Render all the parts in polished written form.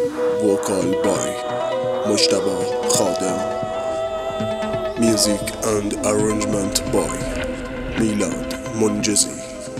Vocal by Mujtaba Khadem. Music and arrangement by Milad Munjizi.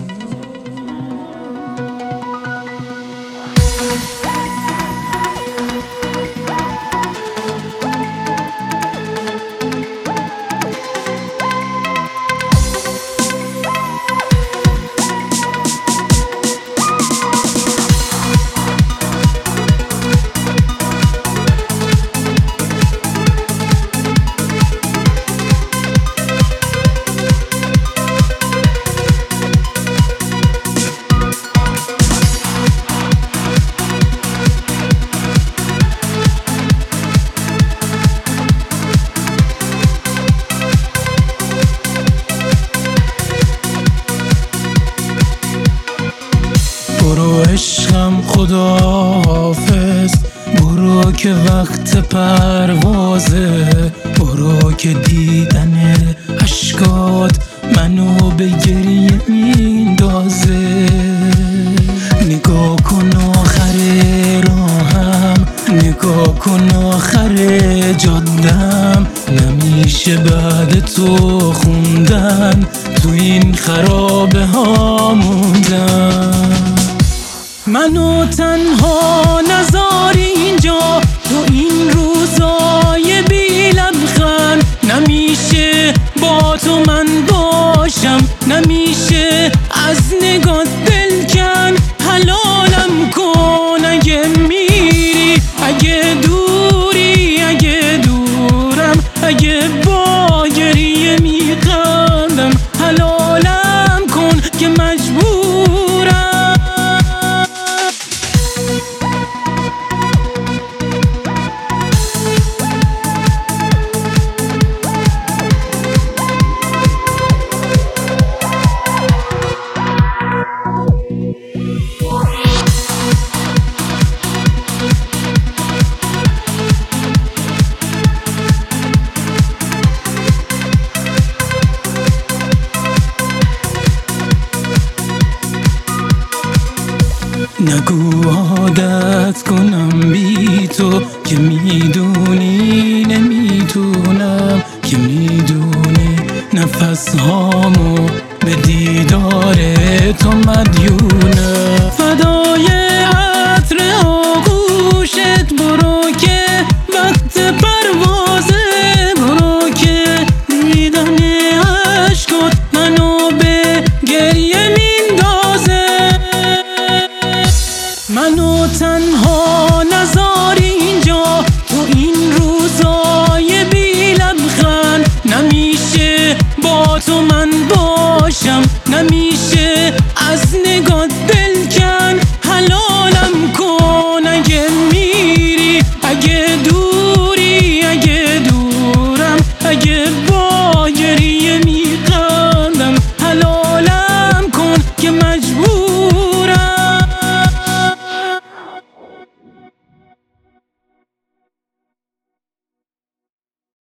برو عشقم خداحافظ، برو که وقت پروازه، برو که دیدن اشکات منو به گریه میندازه. نگاه کن آخر راهم، نگاه کن آخر جادم، نمیشه بعد تو خوندن، تو این خرابه ها موندم. منو تنها نذاری اینجا تو این روزای بی لبخند، نمیشه با تو من باشم، نمیشه از نگات دل کن. حلالم کن اگه میری، اگه دوری، اگه دورم، اگه با گریه میخندم. حلالم کن که مجبورم. نگو عادت کنم بی تو، که میدونی نمیتونم، که میدونی نفس هامو به دیدار تو مدیونم. فدای عطر آغوشت برو که وقت پروازه، برو که دیدن عشقات منو به گریه میندازه. منو تنها نذاری اینجا تو این روزای بی لبخند، نمیشه با تو من باشم، نمیشه